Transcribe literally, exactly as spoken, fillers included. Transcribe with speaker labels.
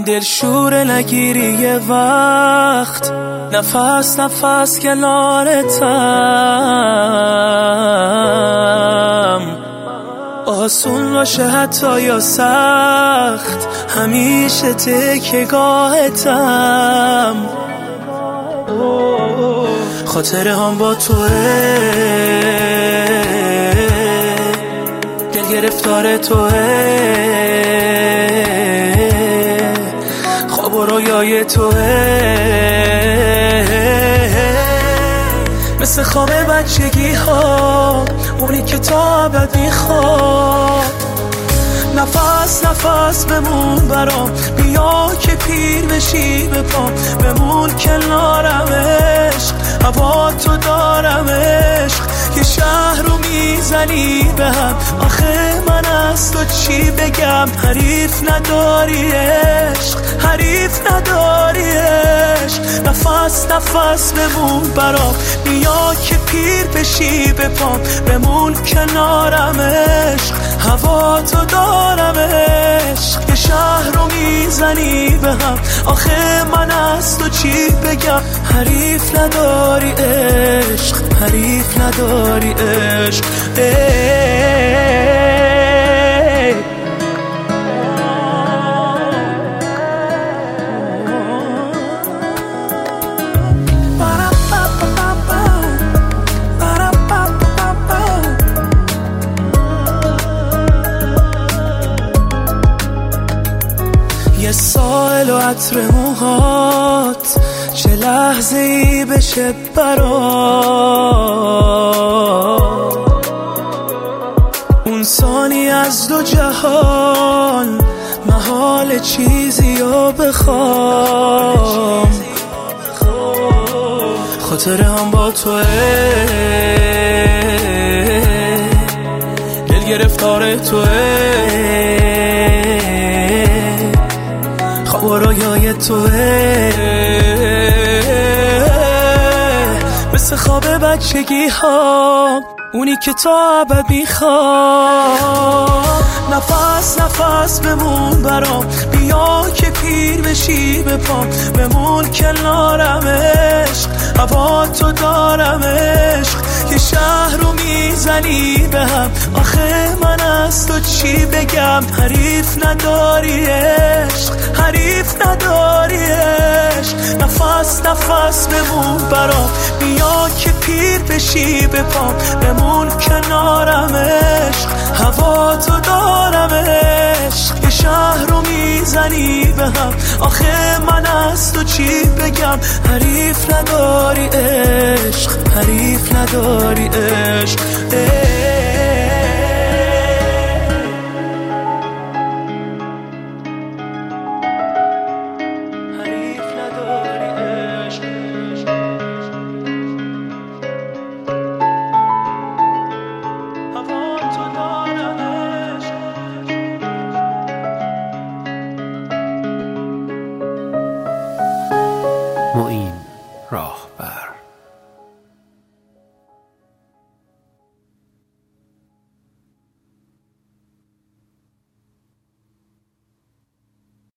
Speaker 1: دلشور نگیری یه وقت، نفس نفس کنارتم، آسون باشه حتی یا سخت، همیشه تکیه‌گاهتم. خاطره هم با توه، دل گرفتار توه، خواب و رویای توه، مثل خواب بچگی ها، اونی که تا ابد میخواد. نفس نفس بمون برام، بیا که پیر بشی به پام، بمون کنارم عشق، هوا تو دارم عشق، یه شهر رو میزنی به هم، آخه من از تو چی بگم؟ حریف نداری عشق، حریف نداری عشق. نفس نفس بمون برام، بیا که پیر بشی به پام، بمون کنارم عشق، هوا تو دارم عشق، یه شهر رو میزنی به هم، آخه من از تو چی بگم؟ حریف نداری عشق، حریف نداری عشق. یه سائل و عطر موهات، چه لحظه ای بشه برات، اون ثانی از دو جهان، محال چیزی رو بخوام. خاطره هم با توه، دل گرفتار توه، خواب و رویای توه، مثل خواب بچگی ها، اونی که تا ابد میخواد. نفس نفس بمون برام، بیا که پیر بشی به پام، بمون کنارم عشق، هوا تو دارم عشق، یه شهر رو میزنی به هم، آخه من از تو چی بگم؟ حریف نداری عشق، حریف نداری عشق. نفس نفس بمون برام، بیا که پیر بشی به پام، بمون کنارم عشق، هوا تو دارم عشق، یه شهر رو میزنی به هم، آخه من از تو چی بگم؟ حریف نداری عشق، حریف نداری عشق.